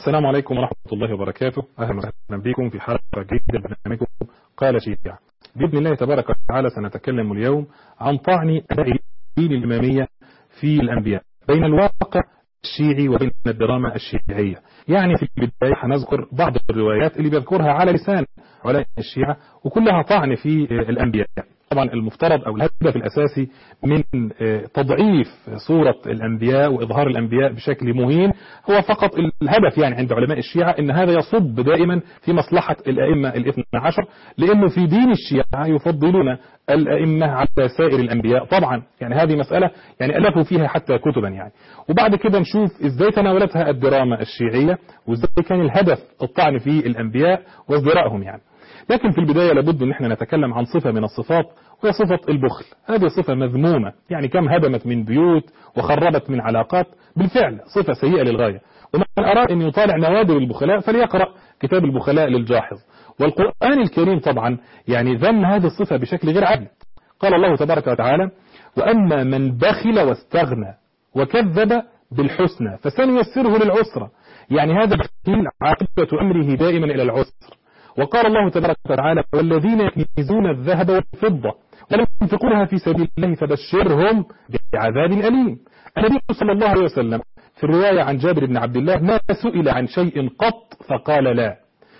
السلام عليكم ورحمة الله وبركاته. أهلا وسهلا بكم في حلقة جديدة من برنامجكم قال شيعة. بإذن الله تبارك وتعالى سنتكلم اليوم عن طعن الدين الإمامية في الأنبياء بين الواقع الشيعي وبين الدراما الشيعية. يعني في البداية هنذكر بعض الروايات اللي بيذكرها على لسان علماء الشيعة وكلها طعن في الأنبياء. طبعا المفترض أو الهدف الأساسي من تضعيف صورة الأنبياء وإظهار الأنبياء بشكل مهين هو فقط الهدف يعني عند علماء الشيعة إن هذا يصب دائما في مصلحة الأئمة الاثنى عشر، لأنه في دين الشيعة يفضلون الأئمة على سائر الأنبياء. طبعا يعني هذه مسألة يعني ألفوا فيها حتى كتبا يعني. وبعد كده نشوف إزاي تناولتها الدراما الشيعية وإزاي كان الهدف الطعن في الأنبياء وازدراءهم يعني. لكن في البداية لابد ان احنا نتكلم عن صفة من الصفات وهي صفة البخل. هذه صفة مذمومة، يعني كم هدمت من بيوت وخربت من علاقات، بالفعل صفة سيئة للغاية. ومن أراد ان يطالع نوادر البخلاء فليقرأ كتاب البخلاء للجاحظ. والقرآن الكريم طبعا يعني ذم هذه الصفة بشكل غير عادل. قال الله تبارك وتعالى: وأما من بخل واستغنى وكذب بالحسنى فسنيسره للعسرى. يعني هذا البخيل عاقبة أمره دائما إلى العسر. وقال الله تبارك وتعالى: والذين يكنزون الذهب والفضة ولم ينفقونها في سبيل الله فبشرهم بعذاب أليم. النبي صلى الله عليه وسلم في الرواية عن جابر بن عبد الله ما سئل عن شيء قط فقال لا.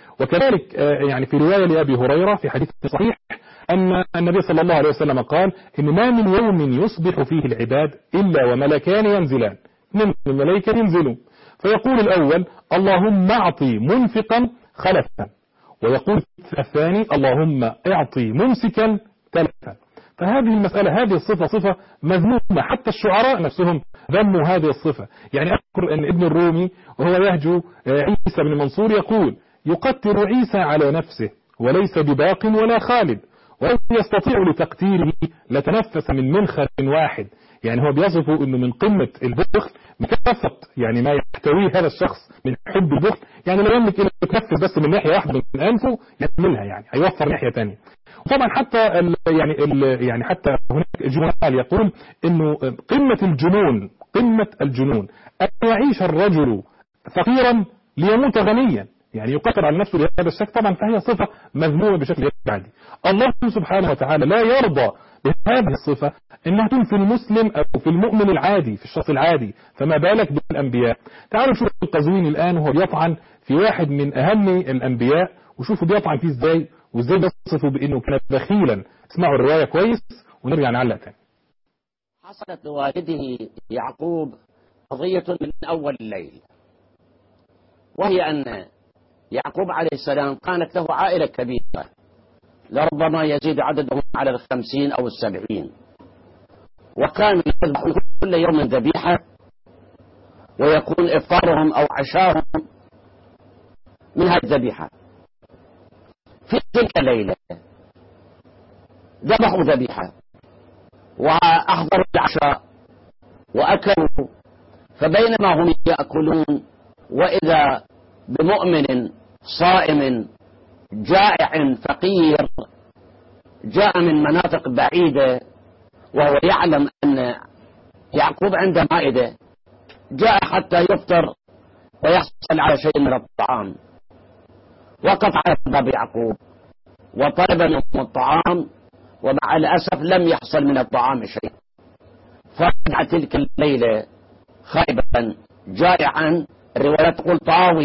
وكذلك يعني في رواية لأبي هريرة في حديث صحيح أن النبي صلى الله عليه وسلم قال: إن ما من يوم يصبح فيه العباد إلا وملكان ينزلان، من الملائكة ينزلون فيقول الأول: اللهم أعطي منفقا خلفا، ويقول الثاني: اللهم اعطي ممسكا تلفا. فهذه المسألة هذه الصفة صفة مذمومة، حتى الشعراء نفسهم ذموا هذه الصفة. يعني أذكر أن ابن الرومي وهو يهجو عيسى بن منصور يقول: يقتل عيسى على نفسه وليس بباق ولا خالد، ولو يستطيع لتقتيله لتنفس من منخر واحد. يعني هو بيصفه أنه من قمة البخل مكافة يعني ما يحتويه هذا الشخص من حب البخل، يعني لا يملك إنه يتنفس بس من ناحية واحدة من أنفه يعملها، يعني هيوفر ناحية تانية. وطبعا حتى يعني حتى هناك جمال يقول إنه قمة الجنون أن يعيش الرجل فقيرا ليموت غنيا، يعني يقتل على نفسه بهذا الشكل. طبعا فهي صفة مذمومة بشكل غير عادي. الله سبحانه وتعالى لا يرضى بهذه الصفة انها تكون في المسلم او في المؤمن العادي، في الشخص العادي، فما بالك بالانبياء. تعالوا نشوف القزويني الان وهو بيطعن في واحد من اهم الانبياء، وشوفوا بيطعن فيه ازاي وازاي بيصفه بانه كان بخيلا. اسمعوا الرواية كويس ونرجع نعلق تاني. حصلت لوالده يعقوب قضية من اول الليل، وهي ان يعقوب عليه السلام كانت له عائلة كبيرة، لربما يزيد عددهم على 50 أو 70، وكان يذبح كل يوم ذبيحة، ويكون إفطارهم أو عشاهم من هذه الذبيحة. في تلك الليلة ذبحوا ذبيحة وأحضروا العشاء وأكلوا، فبينما هم يأكلون وإذا بمؤمن صائم جائع فقير جاء من مناطق بعيدة، وهو يعلم أن يعقوب عنده مائدة، جاء حتى يفطر ويحصل على شيء من الطعام. وقف على باب يعقوب وطلب منهم الطعام، ومع الأسف لم يحصل من الطعام شيء. فرجع تلك الليلة خائبا جائعا، الرواية تقول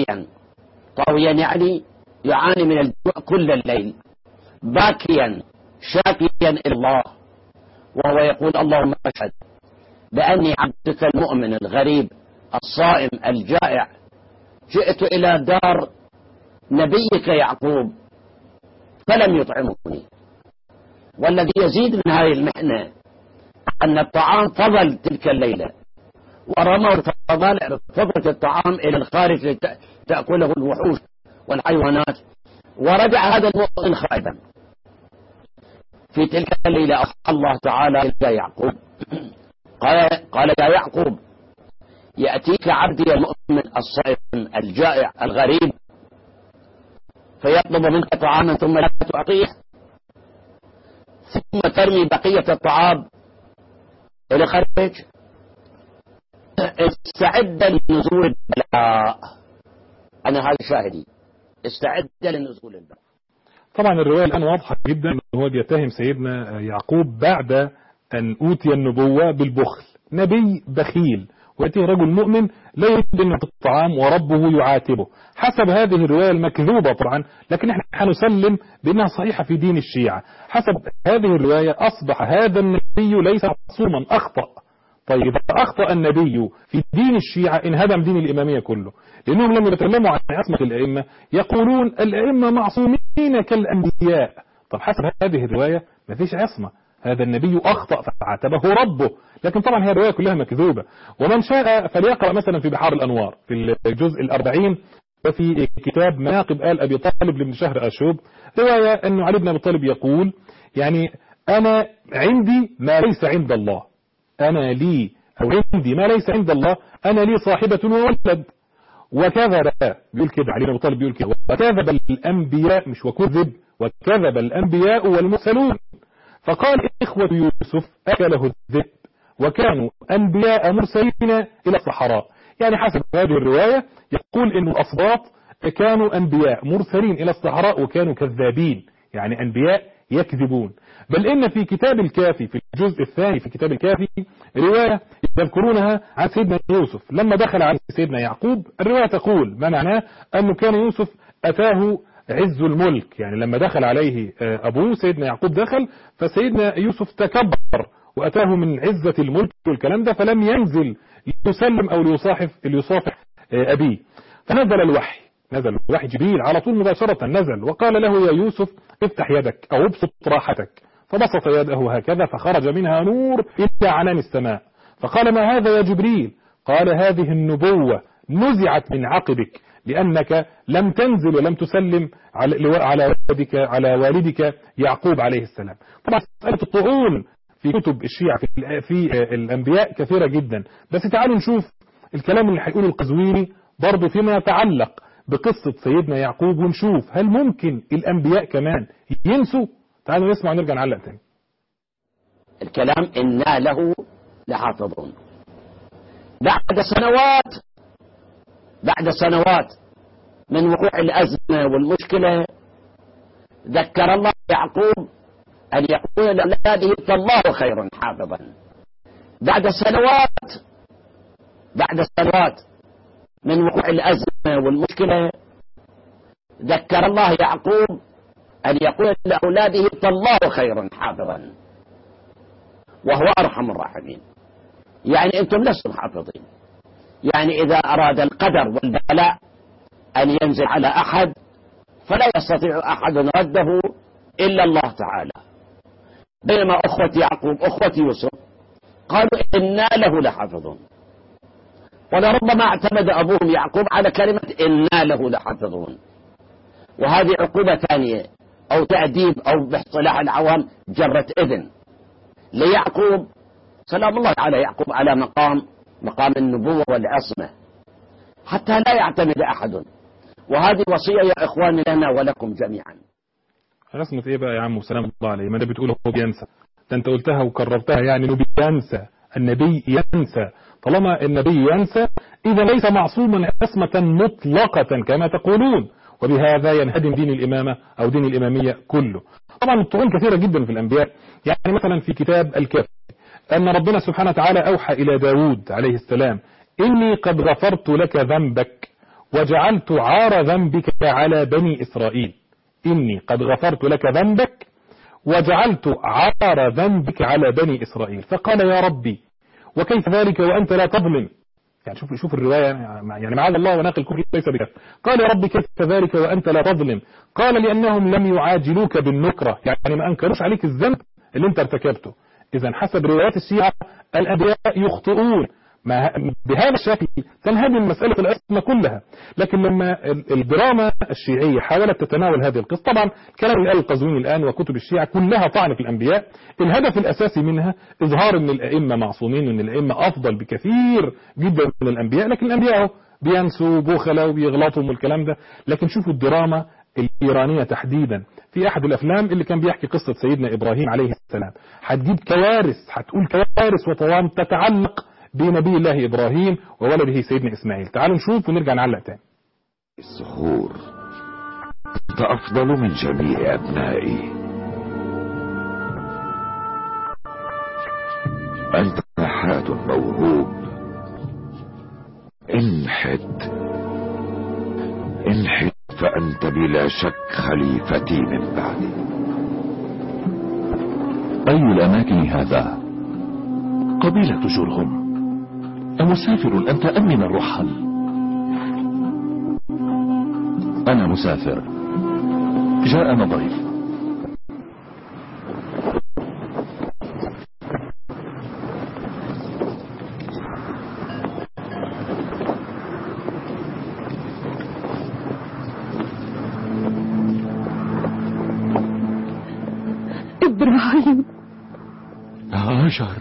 طاويا يعني يعاني من الجوع كل الليل، باكيا شاكيا إلى الله، وهو يقول: اللهم أشهد بأني عبدك المؤمن الغريب الصائم الجائع، جئت إلى دار نبيك يعقوب فلم يطعمني. والذي يزيد من هذه المحنة أن الطعام فضل تلك الليلة، ورموا فضلة الطعام إلى الخارج تأكله الوحوش والحيوانات، ورجع هذا المؤمن خائبا. في تلك الليلة أوحى الله تعالى إلى يعقوب قال: يا يعقوب، يأتيك عبدي المؤمن الصائم الجائع الغريب فيطلب منك طعاما ثم لا تعطيه، ثم ترمي بقية الطعام إلى خارج. استعد لنزول البلاء. هذا شاهدي. استعد لنزول الباب. طبعا الرواية الآن واضحة جدا أنه هو بيتهم سيدنا يعقوب بعد أن أوتي النبوة بالبخل. نبي بخيل ويأتيه رجل مؤمن لا يريد أن يعطي الطعام وربه يعاتبه. حسب هذه الرواية المكذوبة طبعا، لكن احنا هنسلم بأنها صحيحة في دين الشيعة. حسب هذه الرواية أصبح هذا النبي ليس معصوما، أخطأ. طيب أخطأ النبي في دين الشيعة انهدم دين الإمامية كله، لأنهم لما يتكلموا عن عصمة الأئمة يقولون الأئمة معصومين كالأنبياء. طب حسب هذه الرواية ما فيش عصمة، هذا النبي أخطأ فعاتبه ربه. لكن طبعا هي الرواية كلها مكذوبة. ومن شاء فليقرأ مثلا في بحار الأنوار في الجزء 40 وفي كتاب مناقب آل أبي طالب لابن شهر أشوب رواية أنه علي بن أبي طالب يقول يعني أنا عندي ما ليس عند الله، أنا لي أو عندي ما ليس عند الله، أنا لي صاحبة وولد. وكذب، بيقول كده علي بن أبي طالب بيقول كده، وكذب الأنبياء، مش وكذب، وكذب الأنبياء والمرسلون. فقال إخوة يوسف أكله الذئب وكانوا أنبياء مرسلين إلى الصحراء. يعني حسب هذه الرواية يقول إن الأصباط كانوا أنبياء مرسلين إلى الصحراء وكانوا كذابين، يعني أنبياء يكذبون. بل إن في كتاب الكافي في الجزء الثاني في كتاب الكافي رواية يذكرونها عن سيدنا يوسف لما دخل على سيدنا يعقوب. الرواية تقول ما معناه أنه كان يوسف أتاه عز الملك، يعني لما دخل عليه أبوه سيدنا يعقوب دخل، فسيدنا يوسف تكبر وأتاه من عزة الملك والكلام ده، فلم ينزل ليسلم أو ليصافح أبيه. فنزل الوحي، نزل الوحي جبريل على طول مباشرة نزل وقال له يا يوسف افتح يدك أو ابسط راحتك، فبسط يده هكذا فخرج منها نور إلى عنان السماء. فقال ما هذا يا جبريل؟ قال هذه النبوة نزعت من عقبك لأنك لم تنزل ولم تسلم على والدك يعقوب عليه السلام. طبعا مسألة الطعون في كتب الشيعة في الأنبياء كثيرة جدا، بس تعالوا نشوف الكلام اللي هيقوله القزويني برضه فيما يتعلق بقصة سيدنا يعقوب، ونشوف هل ممكن الأنبياء كمان ينسوا. تعالوا نسمع ونرجع نعلق تاني. الكلام إنا له لحافظون. بعد سنوات من وقوع الأزمة والمشكلة ذكر الله يعقوب أن يقول لأولاده فالله خير حافظا. بعد سنوات من وقوع الأزمة والمشكلة ذكر الله يعقوب أن يقول لأولاده فالله خير حافظا وهو أرحم الراحمين. يعني أنتم لستم حافظين. يعني إذا أراد القدر والبلاء أن ينزل على أحد فلا يستطيع أحد رده إلا الله تعالى. بينما أخوة يعقوب أخوة يوسف قالوا إنا له لحافظون، ولربما اعتمد أبوهم يعقوب على كلمة إنا له لحافظون، وهذه عقوبة ثانية أو تأديب أو باصطلاح العوام جرة إذن ليعقوب سلام الله على يعقوب على مقام النبوة والعصمة حتى لا يعتمد أحد. وهذه وصية يا إخواني لنا ولكم جميعا. عصمة إيه بقى يا عم وسلام الله عليه؟ ما ده بتقوله هو بينسى، ده أنت قلتها وكررتها، يعني إنه بينسى، النبي ينسى. طالما النبي ينسى إذا ليس معصوما عصمة مطلقة كما تقولون، وبهذا ينهدم دين الإمامة أو دين الإمامية كله. طبعا الطعون كثيرة جدا في الأنبياء. يعني مثلا في كتاب الكافي أن ربنا سبحانه وتعالى أوحى إلى داود عليه السلام إني قد غفرت لك ذنبك وجعلت عار ذنبك على بني إسرائيل. إني قد غفرت لك ذنبك وجعلت عار ذنبك على بني إسرائيل. فقال يا ربي وكيف ذلك وأنت لا تظلم؟ يعني شوف الرواية، يعني معاذ الله وناقل الكفر ليس بكفر. قال يا ربي كيف ذلك وأنت لا تظلم؟ قال لأنهم لم يعاجلوك بالنكرة، يعني ما أنكروش عليك الذنب اللي انت ارتكبته. إذا حسب روايات الشيعة الأنبياء يخطئون. بهذا الشكل تنهدم مسألة العصمة كلها. لكن لما الدراما الشيعية حاولت تتناول هذه القصة، طبعا كلام اللي قال القزويني الآن وكتب الشيعة كلها طعن في الأنبياء. الهدف الأساسي منها إظهار أن الأئمة معصومين وأن الأئمة أفضل بكثير جدا من الأنبياء، لكن الأنبياء بينسوا بوخلة وبيغلطوا والكلام ده. لكن شوفوا الدراما الإيرانية تحديدا في أحد الأفلام اللي كان بيحكي قصة سيدنا إبراهيم عليه السلام، هتجيب كوارث، هتقول كوارث وطوام تتعلق بنبي الله إبراهيم وولده سيدنا إسماعيل. تعالوا نشوف ونرجع نعلق تاني. الصخور، أنت أفضل من جميع أبنائي. أنت نحات موهوب. انحت فأنت بلا شك خليفتي من بعدي. أي الأماكن هذا؟ قبيلة جرهم. أمسافر أنت أم من الرحل؟ أنا مسافر. جاءنا ضيف. إبراهيم. هاجر.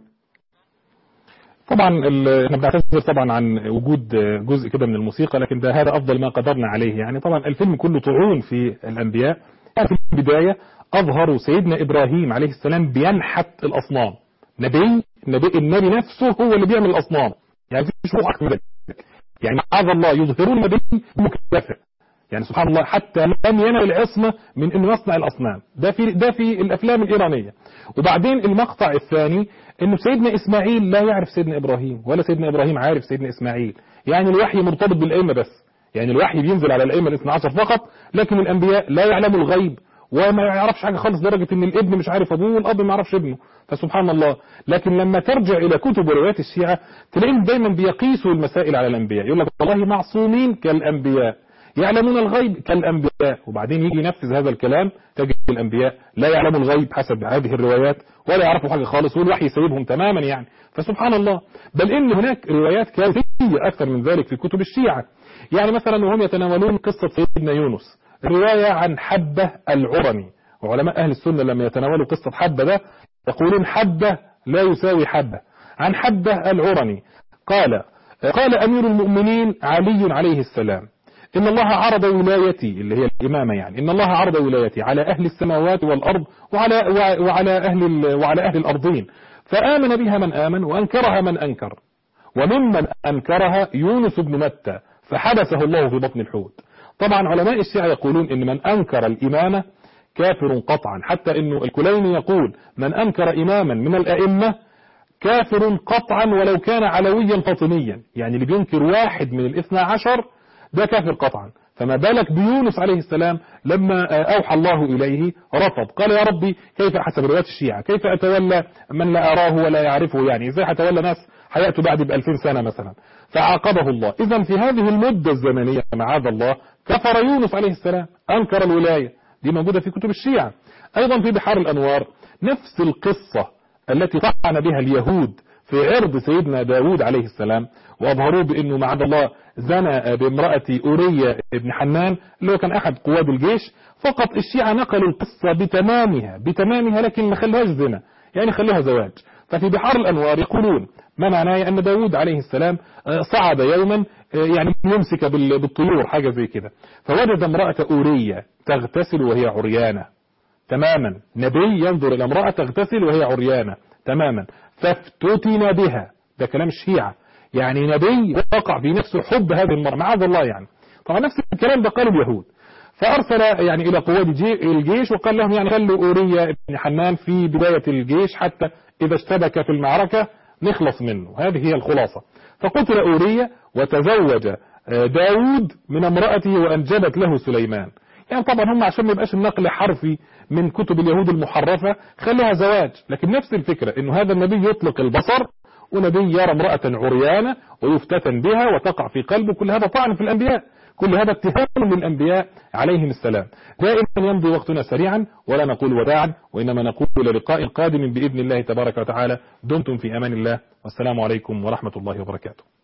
طبعا احنا بنعتذر طبعا عن وجود جزء كده من الموسيقى، لكن ده هذا افضل ما قدرنا عليه. يعني طبعا الفيلم كله طعون في الانبياء. يعني في البدايه اظهروا سيدنا ابراهيم عليه السلام بينحت الاصنام. النبي نفسه هو اللي بيعمل الاصنام. يعني مفيش روح اكتر من ذلك. يعني معاذ الله يظهرون النبي مكتفى. يعني سبحان الله حتى لم ينل العصمة من انه يصنع الاصنام. ده في الافلام الايرانية. وبعدين المقطع الثاني انه سيدنا اسماعيل لا يعرف سيدنا ابراهيم، ولا سيدنا ابراهيم عارف سيدنا اسماعيل. يعني الوحي مرتبط بالائمة بس. يعني الوحي بينزل على الائمة الاثنى عشر فقط، لكن الانبياء لا يعلموا الغيب وما يعرفش حاجة خالص، لدرجة ان الابن مش عارف ابوه والاب ما يعرفش ابنه. فسبحان الله. لكن لما ترجع الى كتب وروايات الشيعة تلاقيهم دايما بيقيسوا المسائل على الانبياء. يقول لك والله معصومين كالانبياء، يعلمون الغيب كالأنبياء. وبعدين يجي ينفذ هذا الكلام تجد الأنبياء لا يعلموا الغيب حسب هذه الروايات، ولا يعرفوا حاجة خالص، والوحي يسيبهم تماما. يعني فسبحان الله. بل إن هناك روايات كارثية أكثر من ذلك في كتب الشيعة. يعني مثلا وهم يتناولون قصة سيدنا يونس، رواية عن حبة العرني. وعلماء أهل السنة لما يتناولوا قصة حبة ده يقولون حبة لا يساوي حبة. عن حبة العرني قال أمير المؤمنين علي عليه السلام: إن الله عرض ولايتي، اللي هي الإمامة، يعني إن الله عرض ولايتي على أهل السماوات والأرض وعلى أهل الأرضين، فآمن بها من آمن وأنكرها من أنكر، وممن أنكرها يونس بن متى فحبسه الله في بطن الحوت. طبعا علماء الشيعة يقولون إن من أنكر الإمامة كافر قطعا، حتى إنه الكليني يقول من أنكر إماما من الأئمة كافر قطعا ولو كان علويا فاطميا. يعني اللي بينكر واحد من الاثنى عشر ده كافر قطعا. فما بالك بيونس عليه السلام لما أوحى الله إليه رفض، قال يا ربي كيف، حسب روايات الشيعة، كيف أتولى من لا أراه ولا يعرفه؟ يعني إزاي أتولى ناس حياته بعد ب2000 سنة مثلا؟ فعاقبه الله. إذن في هذه المدة الزمنية معاذ الله كفر يونس عليه السلام، أنكر الولاية. دي موجودة في كتب الشيعة. أيضا في بحار الأنوار نفس القصة التي طعن بها اليهود في عرض سيدنا داود عليه السلام، وأظهروه بأنه معاذ الله زنى بامرأة أورية ابن حنان اللي هو كان أحد قواد الجيش. فقط الشيعة نقلوا القصة بتمامها لكن ما خلوهاش زنا، يعني خلوها زواج. ففي بحار الأنوار يقولون ما معناه أن داود عليه السلام صعد يوما يعني يمسك بالطيور حاجة زي كده، فوجد امرأة أورية تغتسل وهي عريانة تماما. نبي ينظر إلى امرأة تغتسل وهي عريانة تماما فافتتن بها. ده كلام الشيعة. يعني نبي وقع في نفسه حب هذه المرأة معاذ الله. يعني طبعا نفس الكلام ده قال اليهود. فأرسل يعني إلى قواد الجيش وقال لهم يعني خلوا أورية ابن حنان في بداية الجيش حتى إذا اشتبك في المعركة نخلص منه. هذه هي الخلاصة. فقتل أورية وتزوج داود من امرأته وأنجبت له سليمان. يعني طبعا هم عشان ما يبقاش النقل حرفي من كتب اليهود المحرفة خلوها زواج، لكن نفس الفكرة انه هذا النبي يطلق البصر ونبي يرى امرأة عريانة ويفتتن بها وتقع في قلبه. كل هذا طعن في الأنبياء، كل هذا اتهام للأنبياء عليهم السلام. دائما يمضي وقتنا سريعا ولا نقول وداعا، وإنما نقول للقاء قادم بإذن الله تبارك وتعالى. دمتم في أمان الله، والسلام عليكم ورحمة الله وبركاته.